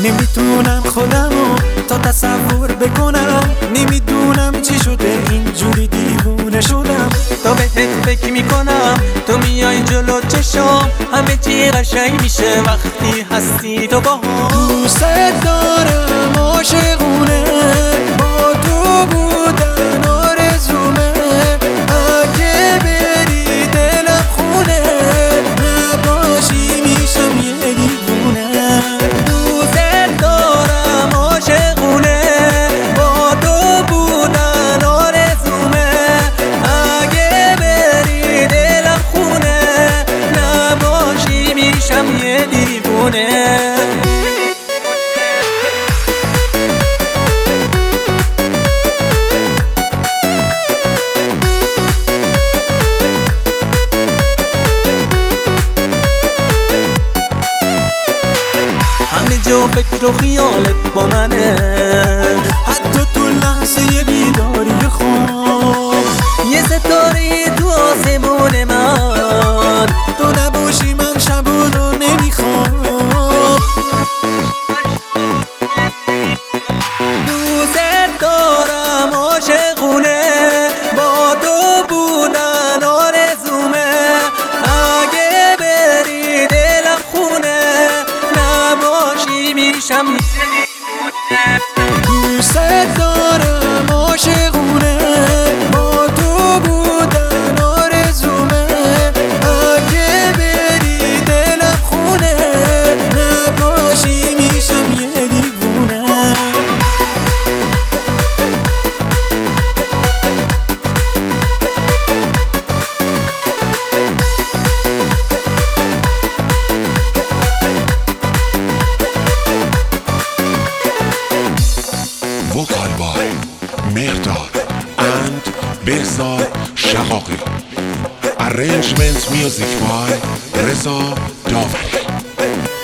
نمیتونم خودمو تا تصور بکنم، نمیدونم چی شده اینجوری دیوونه شدم. تا بهت فکر میکنم تو میای جلو چشام، همه چی قشنگ میشه وقتی هستی تو با هم. دوست دارم عاشقونه، با تو بودن آرزومه، اگه بری دلم خونه، نباشی میشم یه دیوونه. دوست دارم عاشقونه، با تو بودن آرزومه، اگه بری دلم خونه، نباشی میشم یه دیوونه. همه جا فکر و خیالت با منه، حتی تو لحظه بیداری خواب. یه ستاره تو آسمون من، تو نباشی من شبا رو نمیخوام. دوست دارم عاشقونه، با تو بودن آرزومه، اگه بری دلم خونه، نباشی میشم. دوست دارم عاشقونه، با تو بودن آرزومه، اگه بری دلم خونه، نباشی میشم یه دیوونه. Vocal by Mehrdad and Behzad Shaqaqi. Arrangement music by Reza Davari.